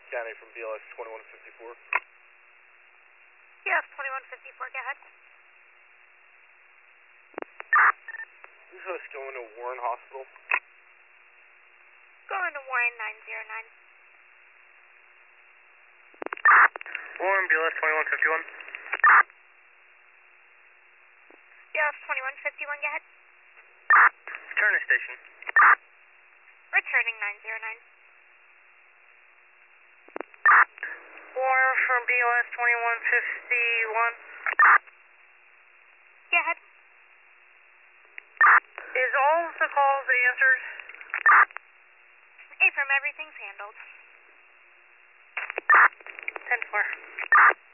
County from BLS 2154. BLS 2154, go ahead. This is going to Warren Hospital. Going to Warren 909. Warren, BLS 2151. BLS 2151, go ahead. Turner Station. Returning 909. Warren from BLS 2151. Go ahead. Is all of the calls answered? Affirm, everything's handled. 10-4.